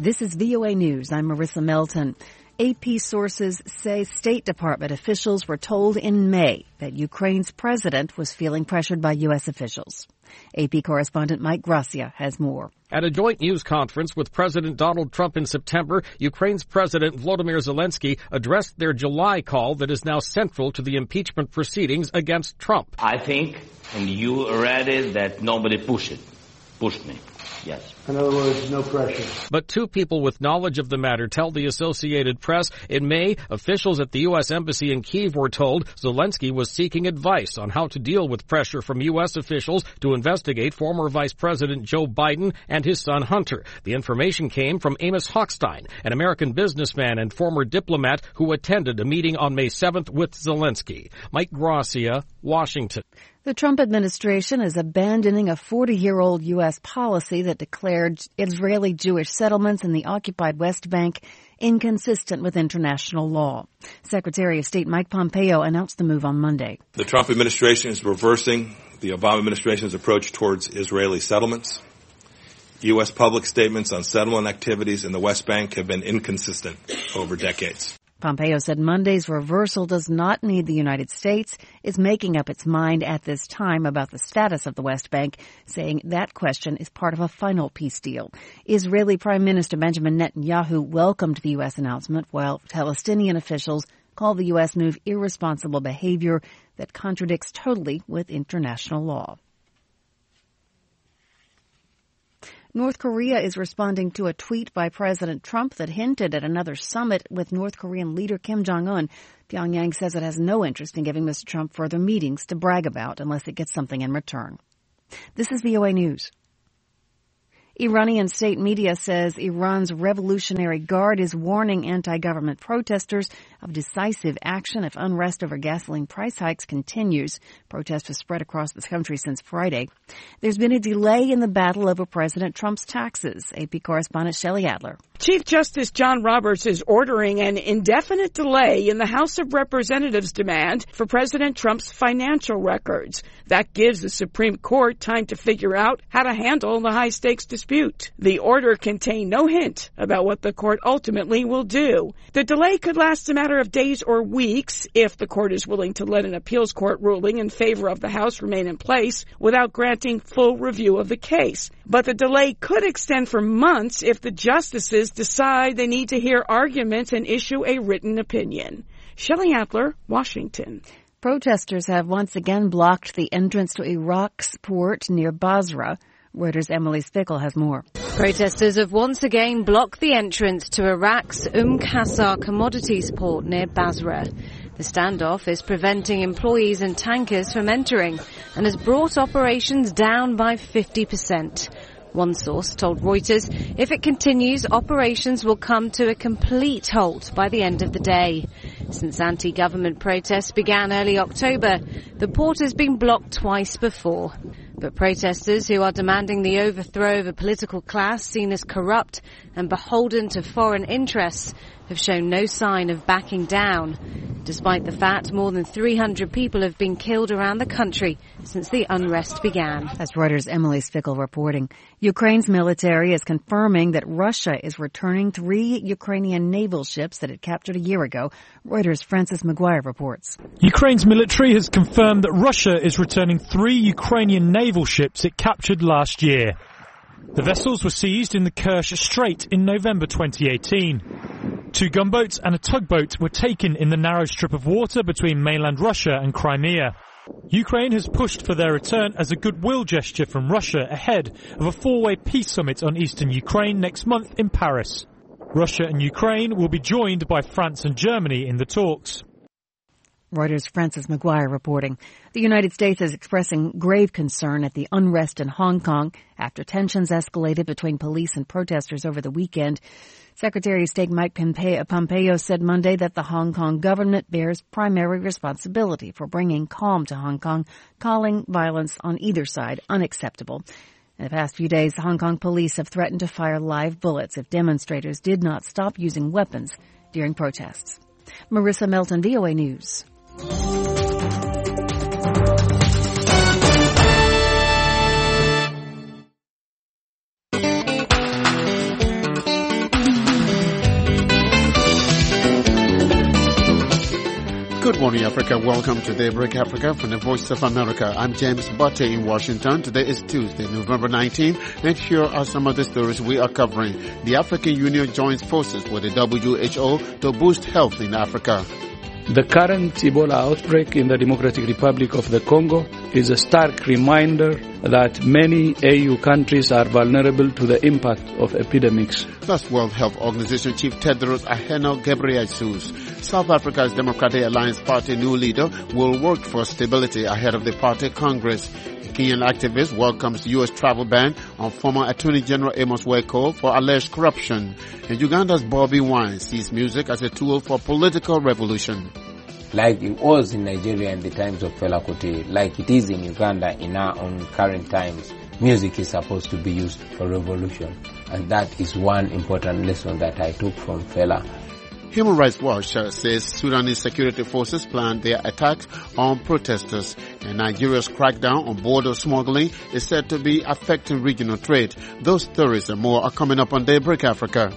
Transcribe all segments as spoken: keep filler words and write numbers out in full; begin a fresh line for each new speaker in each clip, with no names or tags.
This is V O A News. I'm Marissa Melton. A P sources say State Department officials were told in May that Ukraine's president was feeling pressured by U S officials. A P correspondent Mike Gracia has more.
At a joint news conference with President Donald Trump in September, Ukraine's President Volodymyr Zelensky addressed their July call that is now central to the impeachment proceedings against Trump.
I think, and you read it, that nobody pushed it, pushed me. Yes.
In other words, no pressure.
But two people with knowledge of the matter tell the Associated Press in May, officials at the U S Embassy in Kyiv were told Zelensky was seeking advice on how to deal with pressure from U S officials to investigate former Vice President Joe Biden and his son Hunter. The information came from Amos Hochstein, an American businessman and former diplomat who attended a meeting on May seventh with Zelensky. Mike Gracia, Washington.
The Trump administration is abandoning a forty-year-old U S policy that declared Israeli Jewish settlements in the occupied West Bank inconsistent with international law. Secretary of State Mike Pompeo announced the move on Monday.
The Trump administration is reversing the Obama administration's approach towards Israeli settlements. U S public statements on settlement activities in the West Bank have been inconsistent over decades.
Pompeo said Monday's reversal does not mean the United States is making up its mind at this time about the status of the West Bank, saying that question is part of a final peace deal. Israeli Prime Minister Benjamin Netanyahu welcomed the U S announcement, while Palestinian officials called the U S move irresponsible behavior that contradicts totally with international law. North Korea is responding to a tweet by President Trump that hinted at another summit with North Korean leader Kim Jong-un. Pyongyang says it has no interest in giving Mister Trump further meetings to brag about unless it gets something in return. This is V O A News. Iranian state media says Iran's Revolutionary Guard is warning anti-government protesters of decisive action if unrest over gasoline price hikes continues. Protests have spread across the country since Friday. There's been a delay in the battle over President Trump's taxes. A P correspondent Shelley Adler.
Chief Justice John Roberts is ordering an indefinite delay in the House of Representatives' demand for President Trump's financial records. That gives the Supreme Court time to figure out how to handle the high-stakes dispute. The order contained no hint about what the court ultimately will do. The delay could last a matter of days or weeks if the court is willing to let an appeals court ruling in favor of the House remain in place without granting full review of the case. But the delay could extend for months if the justices decide they need to hear arguments and issue a written opinion. Shelley Adler, Washington.
Protesters have once again blocked the entrance to Iraq's port near Basra. Reuters' Emily Spickle has more.
Protesters have once again blocked the entrance to Iraq's Umm Qasr commodities port near Basra. The standoff is preventing employees and tankers from entering and has brought operations down by fifty percent. One source told Reuters if it continues, operations will come to a complete halt by the end of the day. Since anti-government protests began early October, the port has been blocked twice before. But protesters who are demanding the overthrow of a political class seen as corrupt and beholden to foreign interests have shown no sign of backing down, despite the fact more than three hundred people have been killed around the country since the unrest began.
That's Reuters' Emily Spickle reporting. Ukraine's military is confirming that Russia is returning three Ukrainian naval ships that it captured a year ago. Reuters' Francis McGuire reports.
Ukraine's military has confirmed that Russia is returning three Ukrainian naval ships it captured last year. The vessels were seized in the Kerch Strait in November twenty eighteen. Two gunboats and a tugboat were taken in the narrow strip of water between mainland Russia and Crimea. Ukraine has pushed for their return as a goodwill gesture from Russia ahead of a four-way peace summit on eastern Ukraine next month in Paris. Russia and Ukraine will be joined by France and Germany in the talks.
Reuters' Francis McGuire reporting. The United States is expressing grave concern at the unrest in Hong Kong after tensions escalated between police and protesters over the weekend. Secretary of State Mike Pompeo said Monday that the Hong Kong government bears primary responsibility for bringing calm to Hong Kong, calling violence on either side unacceptable. In the past few days, Hong Kong police have threatened to fire live bullets if demonstrators did not stop using weapons during protests. Marissa Melton, V O A News.
Good morning, Africa. Welcome to Daybreak Africa from the Voice of America. I'm James Butte in Washington. Today is Tuesday, November nineteenth. And here are some of the stories we are covering. The African Union joins forces with the W H O to boost health in Africa.
The current Ebola outbreak in the Democratic Republic of the Congo is a stark reminder that many A U countries are vulnerable to the impact of epidemics.
That's World Health Organization Chief Tedros Adhanom Ghebreyesus. South Africa's Democratic Alliance Party new leader will work for stability ahead of the party Congress. A Kenyan activist welcomes U S travel ban on former Attorney General Amos Weko for alleged corruption. And Uganda's Bobby Wine sees music as a tool for political revolution.
Like it was in Nigeria in the times of Fela Kuti, like it is in Uganda in our own current times, music is supposed to be used for revolution. And that is one important lesson that I took from Fela.
Human Rights Watch says Sudanese security forces planned their attacks on protesters, and Nigeria's crackdown on border smuggling is said to be affecting regional trade. Those stories and more are coming up on Daybreak Africa.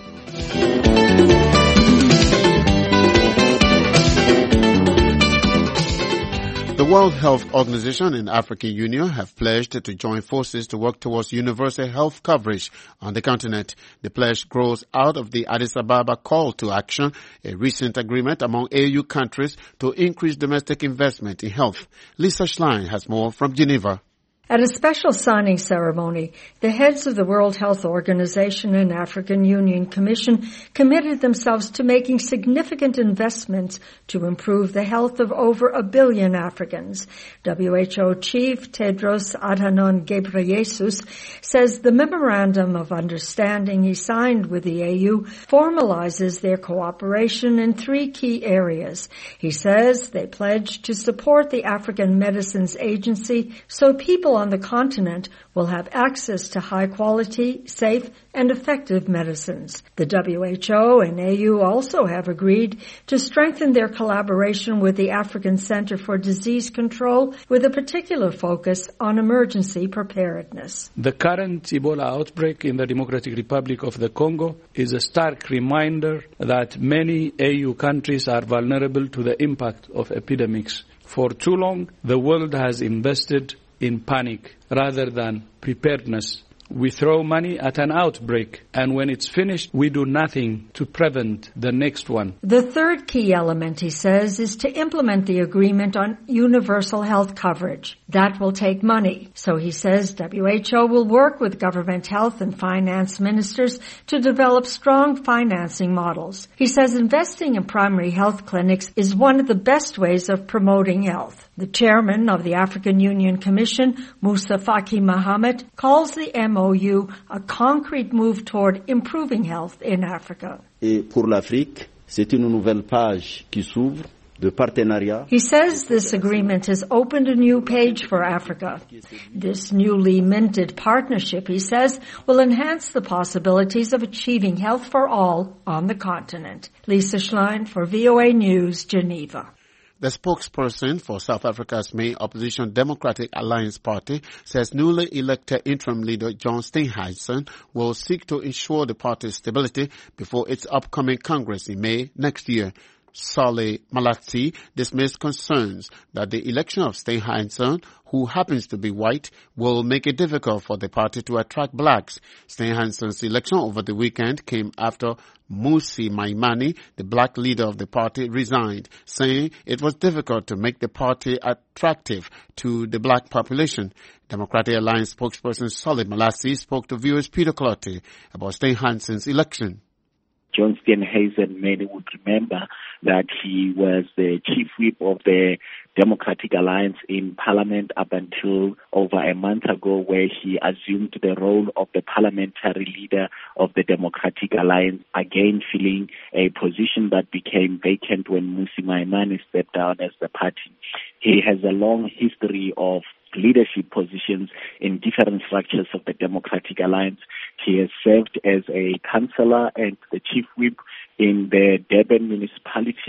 The World Health Organization and African Union have pledged to join forces to work towards universal health coverage on the continent. The pledge grows out of the Addis Ababa call to action, a recent agreement among A U countries to increase domestic investment in health. Lisa Schlein has more from Geneva.
At a special signing ceremony, the heads of the World Health Organization and African Union Commission committed themselves to making significant investments to improve the health of over a billion Africans. W H O Chief Tedros Adhanom Ghebreyesus says the Memorandum of Understanding he signed with the A U formalizes their cooperation in three key areas. He says they pledge to support the African Medicines Agency so people on the continent will have access to high quality, safe, and effective medicines. The W H O and A U also have agreed to strengthen their collaboration with the African Center for Disease Control with a particular focus on emergency preparedness.
The current Ebola outbreak in the Democratic Republic of the Congo is a stark reminder that many A U countries are vulnerable to the impact of epidemics. For too long, the world has invested in panic rather than preparedness. We throw money at an outbreak, and when it's finished, we do nothing to prevent the next one.
The third key element, he says, is to implement the agreement on universal health coverage. That will take money. So he says W H O will work with government health and finance ministers to develop strong financing models. He says investing in primary health clinics is one of the best ways of promoting health. The chairman of the African Union Commission, Musa Faki Mohammed, calls the M O U a concrete move toward improving health in Africa.
Et pour l'Afrique, c'est une nouvelle page qui s'ouvre de partenariat.
He says this agreement has opened a new page for Africa. This newly minted partnership, he says, will enhance the possibilities of achieving health for all on the continent. Lisa Schlein for V O A News, Geneva.
The spokesperson for South Africa's main opposition Democratic Alliance Party says newly elected interim leader John Steenhuisen will seek to ensure the party's stability before its upcoming Congress in May next year. Saleh Malatsi dismissed concerns that the election of Steenhuisen, who happens to be white, will make it difficult for the party to attract blacks. Steenhuisen's election over the weekend came after Mmusi Maimane, the black leader of the party, resigned, saying it was difficult to make the party attractive to the black population. Democratic Alliance spokesperson Saleh Malatsi spoke to viewers Peter Clotty about Steenhuisen's election.
John Steenhuisen, many would remember that he was the chief whip of the Democratic Alliance in Parliament up until over a month ago, where he assumed the role of the parliamentary leader of the Democratic Alliance, again filling a position that became vacant when Mmusi Maimane stepped down as the party. He has a long history of leadership positions in different structures of the Democratic Alliance. He has served as a councillor and the chief whip in the Durban municipality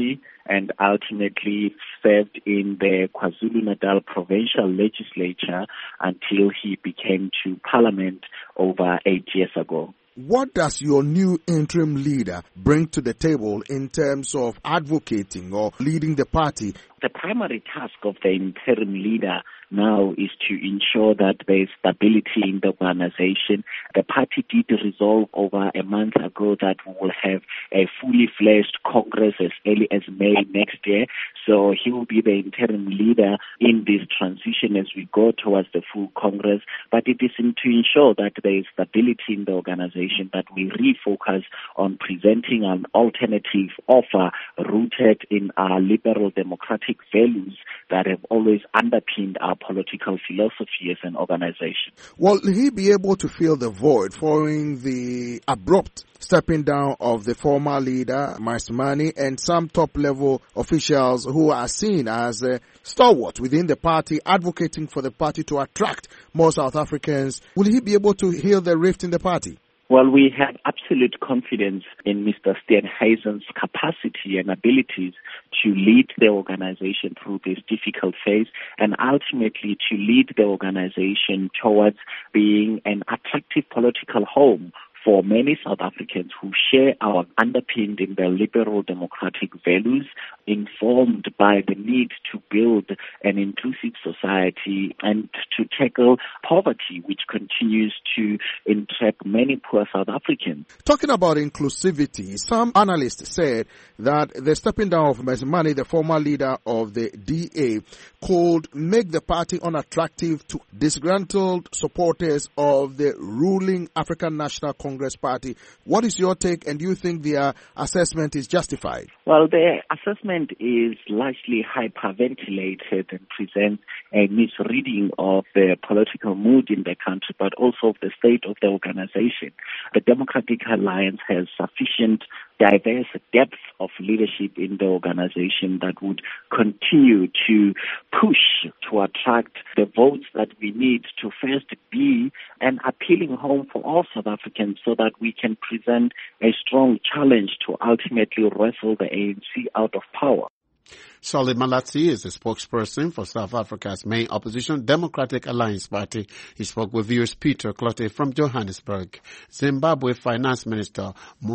and ultimately served in the KwaZulu-Natal provincial legislature until he became to parliament over eight years ago.
What does your new interim leader bring to the table in terms of advocating or leading the party?
The primary task of the interim leader now is to ensure that there is stability in the organization. The party did resolve over a month ago that we will have a fully fledged Congress as early as May next year. So he will be the interim leader in this transition as we go towards the full Congress. But it is in, to ensure that there is stability in the organization, that we refocus on presenting an alternative offer rooted in our liberal democratic values that have always underpinned our political philosophy as an organization.
Will he be able to fill the void following the abrupt stepping down of the former leader, Mahasimani, and some top-level officials who are seen as uh, stalwarts within the party, advocating for the party to attract more South Africans? Will he be able to heal the rift in the party?
Well, we have absolute confidence in Mister Steenhuisen's capacity and abilities to lead the organization through this difficult phase and ultimately to lead the organization towards being an attractive political home for many South Africans who share our underpinned in their liberal democratic values, informed by the need to build an inclusive society and to tackle poverty, which continues to entrap many poor South Africans.
Talking about inclusivity, some analysts said that the stepping down of Mahasimani, the former leader of the D A, could make the party unattractive to disgruntled supporters of the ruling African National Congress Congress Party. What is your take, and do you think their assessment is justified?
Well, the assessment is largely hyperventilated and presents a misreading of the political mood in the country, but also of the state of the organization. The Democratic Alliance has sufficient diverse depth of leadership in the organization that would continue to push to attract the votes that we need to first be an appealing home for all South Africans so that we can present a strong challenge to ultimately wrestle the A N C out of power.
Solly Malatsi is the spokesperson for South Africa's main opposition, Democratic Alliance Party. He spoke with viewers Peter Clotte from Johannesburg. Zimbabwe Finance Minister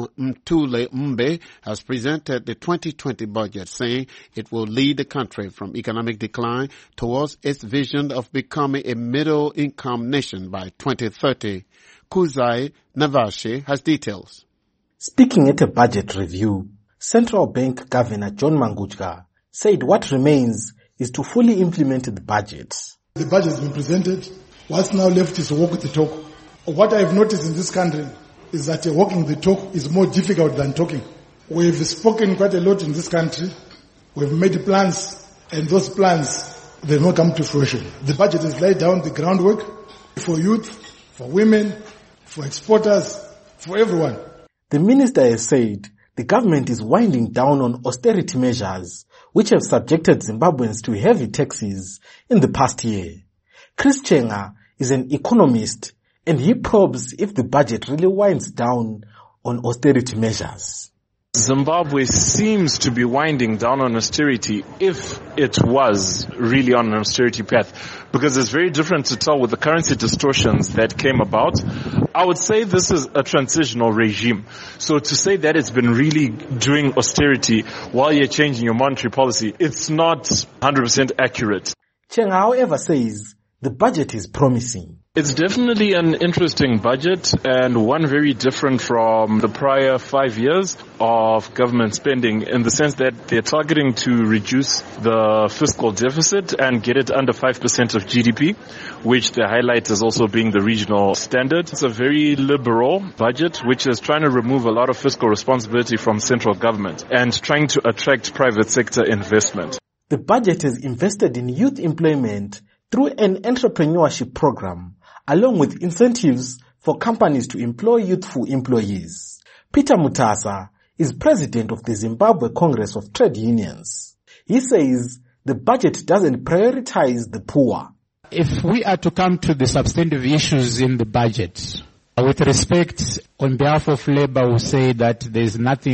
Mthuli Mbe has presented the twenty twenty budget, saying it will lead the country from economic decline towards its vision of becoming a middle-income nation by twenty thirty. Kuzai Navashi has details.
Speaking at a budget review, Central Bank Governor John Mangudya said what remains is to fully implement the budget.
The budget has been presented. What's now left is to walk the talk. What I've noticed in this country is that walking the talk is more difficult than talking. We've spoken quite a lot in this country. We've made plans, and those plans, they've not come to fruition. The budget has laid down the groundwork for youth, for women, for exporters, for everyone.
The minister has said the government is winding down on austerity measures which have subjected Zimbabweans to heavy taxes in the past year. Chris Chenga is an economist, and he probes if the budget really winds down on austerity measures.
Zimbabwe seems to be winding down on austerity if it was really on an austerity path, because it's very different to tell with the currency distortions that came about. I would say this is a transitional regime. So to say that it's been really doing austerity while you're changing your monetary policy, it's not one hundred percent accurate.
Chenga, however, says the budget is promising.
It's definitely an interesting budget, and one very different from the prior five years of government spending, in the sense that they're targeting to reduce the fiscal deficit and get it under five percent of G D P, which they highlight as also being the regional standard. It's a very liberal budget, which is trying to remove a lot of fiscal responsibility from central government and trying to attract private sector investment.
The budget has invested in youth employment through an entrepreneurship program, along with incentives for companies to employ youthful employees. Peter Mutasa is president of the Zimbabwe Congress of Trade Unions. He says the budget doesn't prioritize the poor.
If we are to come to the substantive issues in the budget, with respect, on behalf of Labour, we say that there is nothing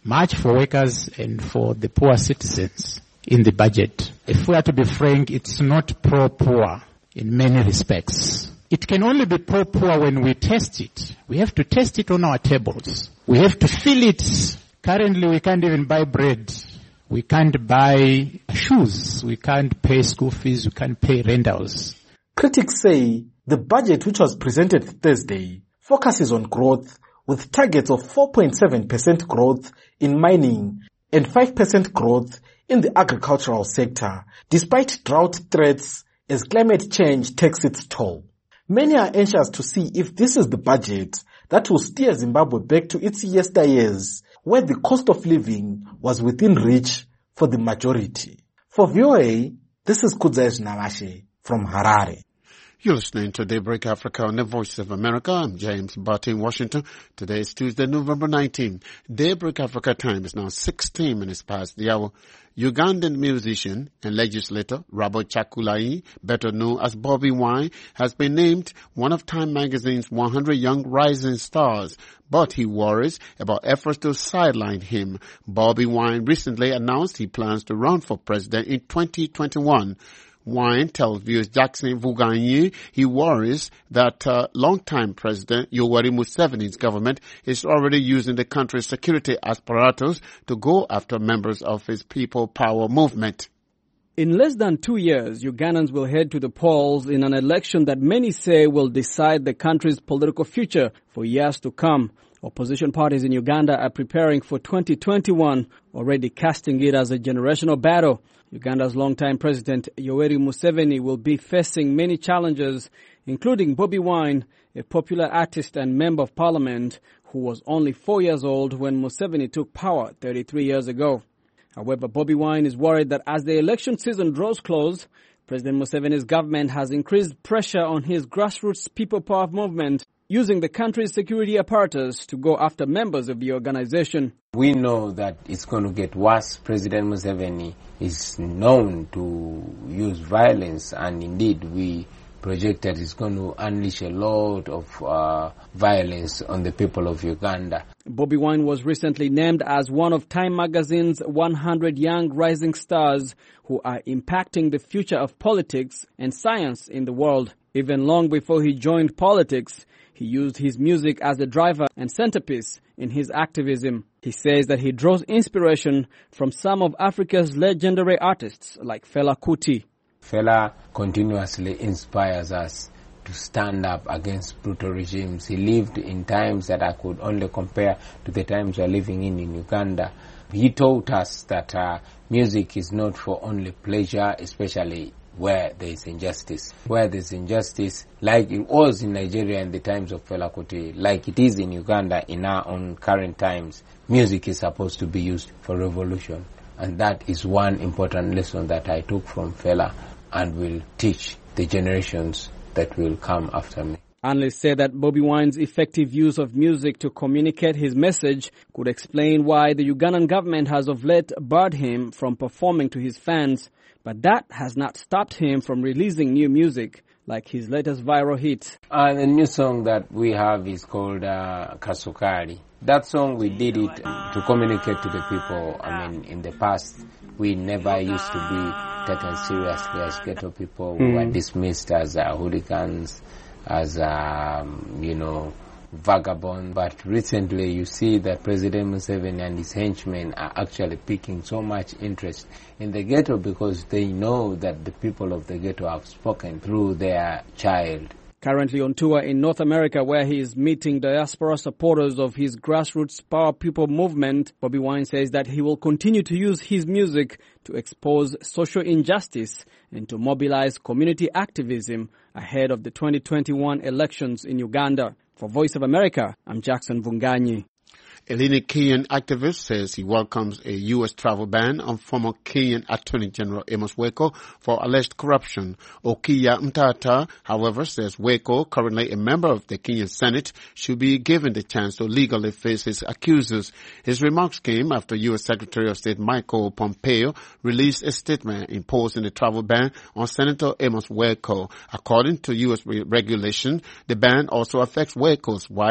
much for workers and for the poor citizens in the budget. If we are to be frank, it's not pro-poor in many respects. It can only be pro-poor when we test it. We have to test it on our tables. We have to feel it. Currently, we can't even buy bread. We can't buy shoes. We can't pay school fees. We can't pay rentals.
Critics say the budget, which was presented Thursday, focuses on growth with targets of four point seven percent growth in mining and five percent growth in the agricultural sector, despite drought threats as climate change takes its toll. Many are anxious to see if this is the budget that will steer Zimbabwe back to its yesteryears, where the cost of living was within reach for the majority. For V O A, this is Kudzai Namashe from Harare.
You're listening to Daybreak Africa on the Voice of America. I'm James Barty in Washington. Today is Tuesday, November nineteenth. Daybreak Africa time is now sixteen minutes past the hour. Ugandan musician and legislator Robert Chakulai, better known as Bobby Wine, has been named one of Time magazine's one hundred Young Rising Stars, but he worries about efforts to sideline him. Bobby Wine recently announced he plans to run for president in twenty twenty-one. Wine tells viewers Jackson Vuganyi he worries that uh, longtime President Yoweri Museveni's government is already using the country's security apparatus to go after members of his People Power movement.
In less than two years, Ugandans will head to the polls in an election that many say will decide the country's political future for years to come. Opposition parties in Uganda are preparing for twenty twenty-one, already casting it as a generational battle. Uganda's longtime president Yoweri Museveni will be facing many challenges, including Bobby Wine, a popular artist and member of parliament who was only four years old when Museveni took power thirty-three years ago. However, Bobby Wine is worried that as the election season draws close, President Museveni's government has increased pressure on his grassroots People Power movement, using the country's security apparatus to go after members of the organization.
We know that it's going to get worse. President Museveni is known to use violence, and indeed we project that it's going to unleash a lot of uh, violence on the people of Uganda.
Bobby Wine was recently named as one of Time magazine's one hundred Young Rising Stars who are impacting the future of politics and science in the world. Even long before he joined politics, he used his music as a driver and centerpiece in his activism. He says that he draws inspiration from some of Africa's legendary artists like Fela Kuti.
Fela continuously inspires us to stand up against brutal regimes. He lived in times that I could only compare to the times we're living in in Uganda. He taught us that uh, music is not for only pleasure, especially where there is injustice. Where there is injustice, like it was in Nigeria in the times of Fela Kuti, like it is in Uganda in our own current times, music is supposed to be used for revolution. And that is one important lesson that I took from Fela and will teach the generations that will come after me.
Analysts say that Bobby Wine's effective use of music to communicate his message could explain why the Ugandan government has of late barred him from performing to his fans. But that has not stopped him from releasing new music, like his latest viral hit.
Uh, the new song that we have is called uh, Kasukari. That song, we did it to communicate to the people. I mean, in the past, we never used to be taken seriously as ghetto people. We mm. were dismissed as uh, hooligans, as, um, you know, vagabond. But recently you see that President Museveni and his henchmen are actually piquing so much interest in the ghetto because they know that the people of the ghetto have spoken through their child.
Currently on tour in North America, where he is meeting diaspora supporters of his grassroots Power People movement, Bobby Wine says that he will continue to use his music to expose social injustice and to mobilize community activism ahead of the twenty twenty-one elections in Uganda. For Voice of America, I'm Jackson Vunganyi.
A leading Kenyan activist says he welcomes a U S travel ban on former Kenyan Attorney General Amos Weko for alleged corruption. Okiya Mtata, however, says Weko, currently a member of the Kenyan Senate, should be given the chance to legally face his accusers. His remarks came after U S Secretary of State Michael Pompeo released a statement imposing a travel ban on Senator Amos Weko. According to U S regulation, the ban also affects Weko's wife,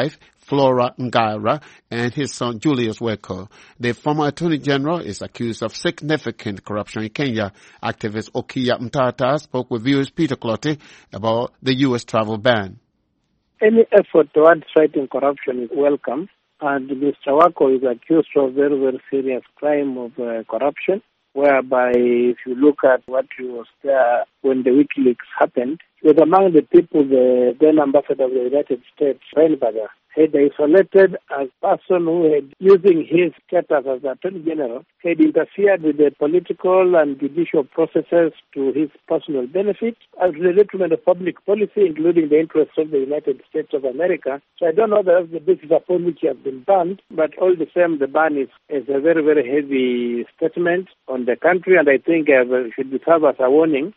Flora Ngaira and his son Julius Weko. The former Attorney General is accused of significant corruption in Kenya. Activist Okiya Mtata spoke with viewers Peter Clottey about the U S travel ban.
Any effort towards fighting corruption is welcome, and Mister Wako is accused of very, very serious crime of uh, corruption, whereby if you look at what was there when the WikiLeaks happened, he was among the people the then ambassador of the United States, Reinberger, had isolated as person who had, using his status as Attorney General, had interfered with the political and judicial processes to his personal benefit as the detriment of public policy, including the interests of the United States of America. So I don't know that the basis upon which he has been banned, but all the same, the ban is, is a very, very heavy statement on the country, and I think uh, should be served as a warning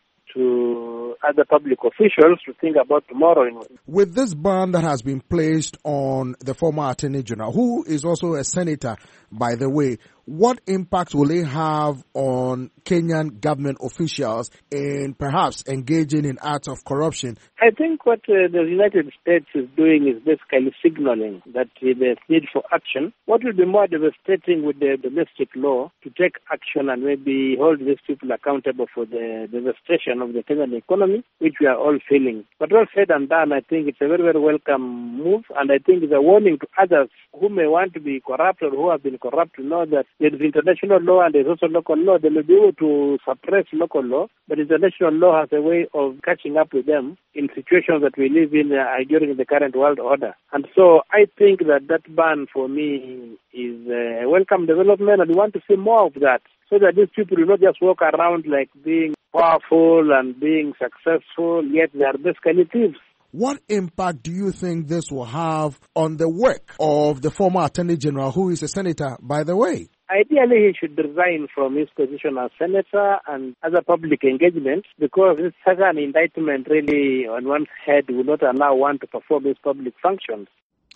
to other public officials to think about tomorrow.
With this ban that has been placed on the former Attorney General, who is also a senator, by the way, what impact will it have on Kenyan government officials in perhaps engaging in acts of corruption?
I think what uh, the United States is doing is basically signaling that uh, there's need for action. What will be more devastating with the domestic law to take action and maybe hold these people accountable for the devastation of the Kenyan economy, which we are all feeling. But all said and done, I think it's a very, very welcome move, and I think it's a warning to others who may want to be corrupt or who have been corrupt to know that there is international law and there's also local law. They may be able to suppress local law, but international law has a way of catching up with them in situations that we live in uh, during the current world order. And so I think that that ban for me is a welcome development, and we want to see more of that, so that these people will not just walk around like being powerful and being successful, yet they are basically thieves.
What impact do you think this will have on the work of the former Attorney General, who is a senator, by the way?
Ideally, he should resign from his position as senator and other public engagements, because this second indictment really, on one head, will not allow one to perform his public functions.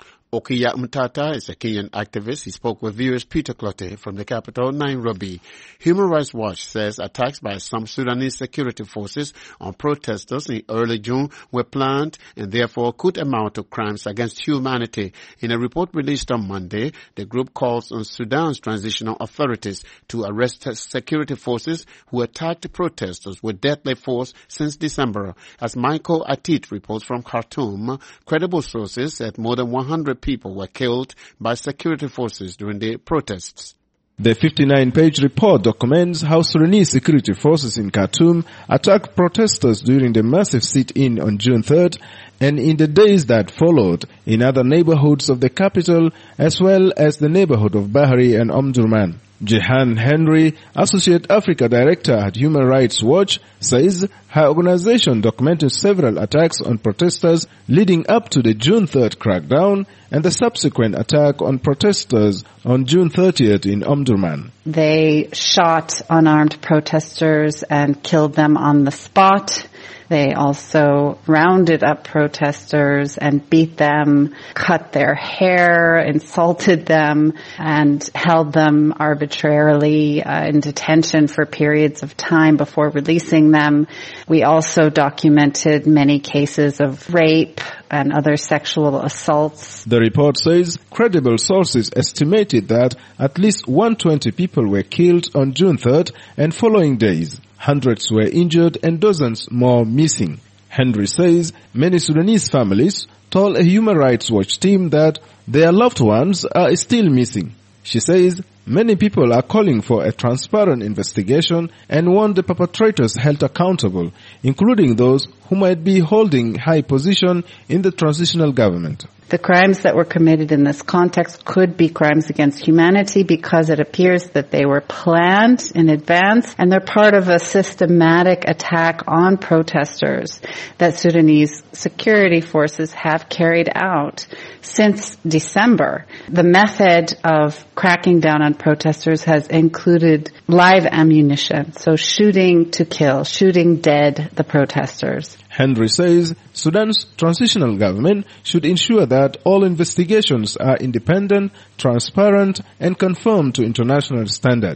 Okiya Mtata is a Kenyan activist. He spoke with viewers Peter Clottey from the capital, Nairobi. Human Rights Watch says attacks by some Sudanese security forces on protesters in early June were planned and therefore could amount to crimes against humanity. In a report released on Monday, the group calls on Sudan's transitional authorities to arrest security forces who attacked protesters with deadly force since December. As Michael Atit reports from Khartoum, credible sources said more than one hundred people were killed by security forces during the protests.
The fifty-nine page report documents how Sudanese security forces in Khartoum attacked protesters during the massive sit-in on June third and in the days that followed in other neighborhoods of the capital, as well as the neighborhood of Bahari and Omdurman. Jehan Henry, Associate Africa Director at Human Rights Watch, says her organization documented several attacks on protesters leading up to the June third crackdown and the subsequent attack on protesters on June thirtieth in Omdurman.
They shot unarmed protesters and killed them on the spot. They also rounded up protesters and beat them, cut their hair, insulted them, and held them arbitrarily uh, in detention for periods of time before releasing them. We also documented many cases of rape and other sexual assaults.
The report says credible sources estimated that at least one hundred twenty people were killed on June third and following days. Hundreds were injured and dozens more missing. Henry says many Sudanese families told a Human Rights Watch team that their loved ones are still missing. She says many people are calling for a transparent investigation and want the perpetrators held accountable, including those who might be holding high position in the transitional government.
The crimes that were committed in this context could be crimes against humanity because it appears that they were planned in advance and they're part of a systematic attack on protesters that Sudanese security forces have carried out since December. The method of cracking down on protesters has included live ammunition, so shooting to kill, shooting dead the protesters.
Henry says Sudan's transitional government should ensure that all investigations are independent, transparent, and conform to international standards.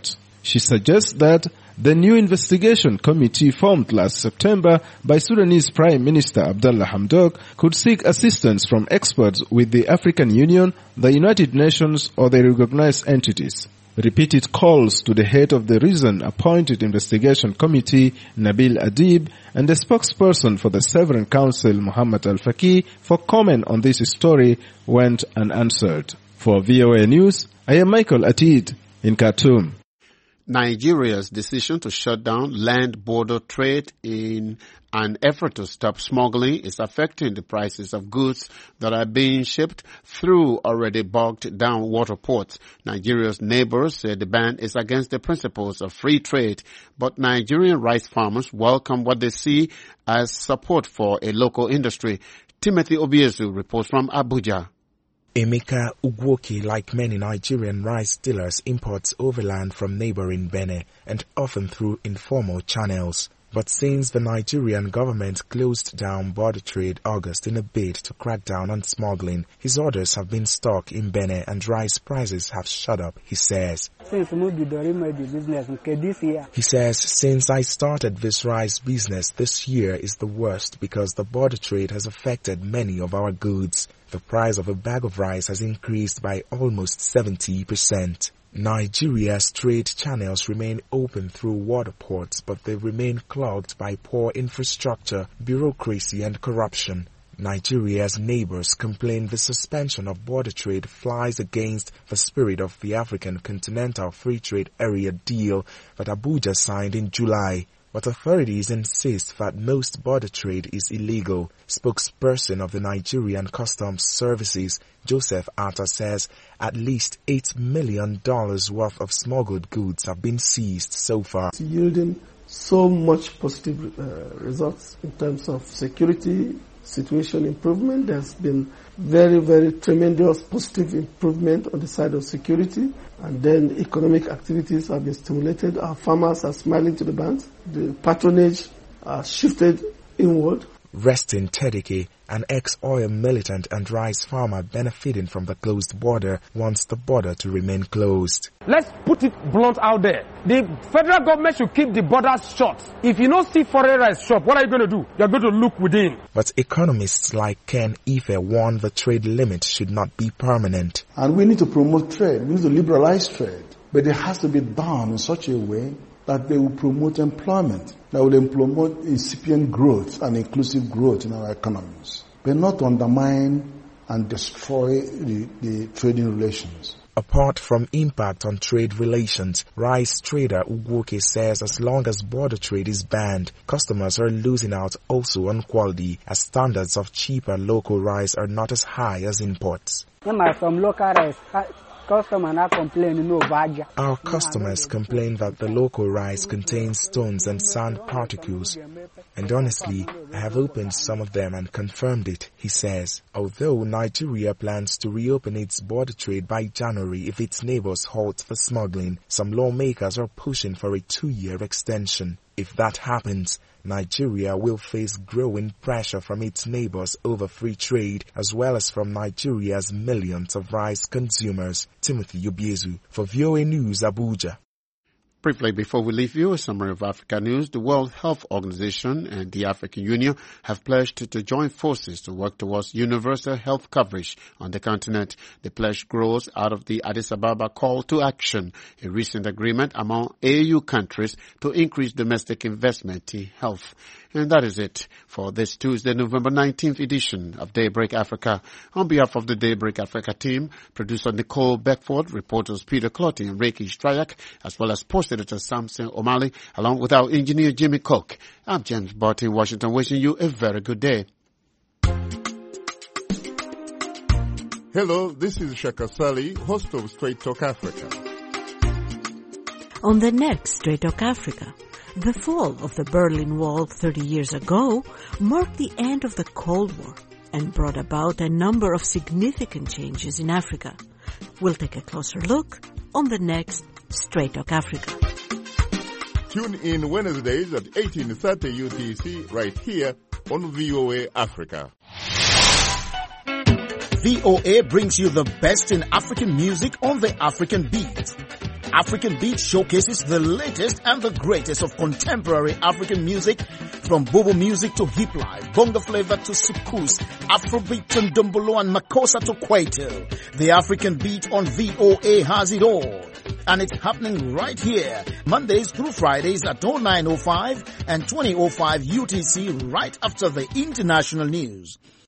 She suggests that the new investigation committee formed last September by Sudanese Prime Minister Abdallah Hamdok could seek assistance from experts with the African Union, the United Nations, or the recognized entities. Repeated calls to the head of the reason-appointed investigation committee, Nabil Adib, and the spokesperson for the Sovereign Council, Muhammad Al-Faqih, for comment on this story went unanswered. For V O A News, I am Michael Atid in Khartoum.
Nigeria's decision to shut down land border trade in an effort to stop smuggling is affecting the prices of goods that are being shipped through already bogged down water ports. Nigeria's neighbors say the ban is against the principles of free trade, but Nigerian rice farmers welcome what they see as support for a local industry. Timothy Obiezu reports from Abuja.
Emeka Ugwoke, like many Nigerian rice dealers, imports overland from neighboring Benin and often through informal channels. But since the Nigerian government closed down border trade August in a bid to crack down on smuggling, his orders have been stuck in Benin and rice prices have shot up, he says. He says, since I started this rice business, this year is the worst because the border trade has affected many of our goods. The price of a bag of rice has increased by almost seventy percent. Nigeria's trade channels remain open through water ports, but they remain clogged by poor infrastructure, bureaucracy and corruption. Nigeria's neighbors complain the suspension of border trade flies against the spirit of the African Continental Free Trade Area deal that Abuja signed in July. But authorities insist that most border trade is illegal. Spokesperson of the Nigerian Customs Services, Joseph Atta, says at least eight million dollars worth of smuggled goods have been seized so far.
It's yielding so much positive uh, results in terms of security, situation improvement. There's been very, very tremendous positive improvement on the side of security. And then economic activities have been stimulated. Our farmers are smiling to the bank. The patronage has shifted inward.
Resting Tedeke, an ex-oil militant and rice farmer benefiting from the closed border, wants the border to remain closed.
Let's put it blunt out there. The federal government should keep the borders shut. If you don't see foreign rice shop, what are you going to do? You're going to look within.
But economists like Ken Ife warn the trade limit should not be permanent.
And we need to promote trade. We need to liberalize trade. But it has to be done in such a way that they will promote employment, that will promote incipient growth and inclusive growth in our economies, but not undermine and destroy the, the trading relations.
Apart from impact on trade relations, rice trader Ugwoke says as long as border trade is banned, customers are losing out also on quality, as standards of cheaper local rice are not as high as imports.
From local rice, customers are complaining no badger.
Our customers complain that the local rice contains stones and sand particles. And honestly, I have opened some of them and confirmed it, he says. Although Nigeria plans to reopen its border trade by January if its neighbors halt the smuggling, some lawmakers are pushing for a two-year extension. If that happens, Nigeria will face growing pressure from its neighbors over free trade, as well as from Nigeria's millions of rice consumers. Timothy Obiezu for V O A News, Abuja.
Briefly, before we leave you, a summary of Africa news. The World Health Organization and the African Union have pledged to join forces to work towards universal health coverage on the continent. The pledge grows out of the Addis Ababa call to action, a recent agreement among A U countries to increase domestic investment in health. And that is it for this Tuesday, November nineteenth edition of Daybreak Africa. On behalf of the Daybreak Africa team, producer Nicole Beckford, reporters Peter Clotty and Reiki Strayak, as well as post editor Samson O'Malley, along with our engineer Jimmy Cook. I'm James Barty in Washington, wishing you a very good day.
Hello, this is Shaka Sali, host of Straight Talk Africa.
On the next Straight Talk Africa, the fall of the Berlin Wall thirty years ago marked the end of the Cold War and brought about a number of significant changes in Africa. We'll take a closer look on the next Straight Talk Africa.
Tune in Wednesdays at eighteen thirty U T C right here on V O A Africa.
V O A brings you the best in African music on the African beat.
African Beat showcases the latest and the greatest of contemporary African music, from Bobo music to hip life, bongo flavor to soukous, Afrobeat to Ndombolo and Makossa to Kwaito. The African Beat on V O A has it all. And it's happening right here, Mondays through Fridays at oh nine oh five and twenty oh five U T C, right after the international news.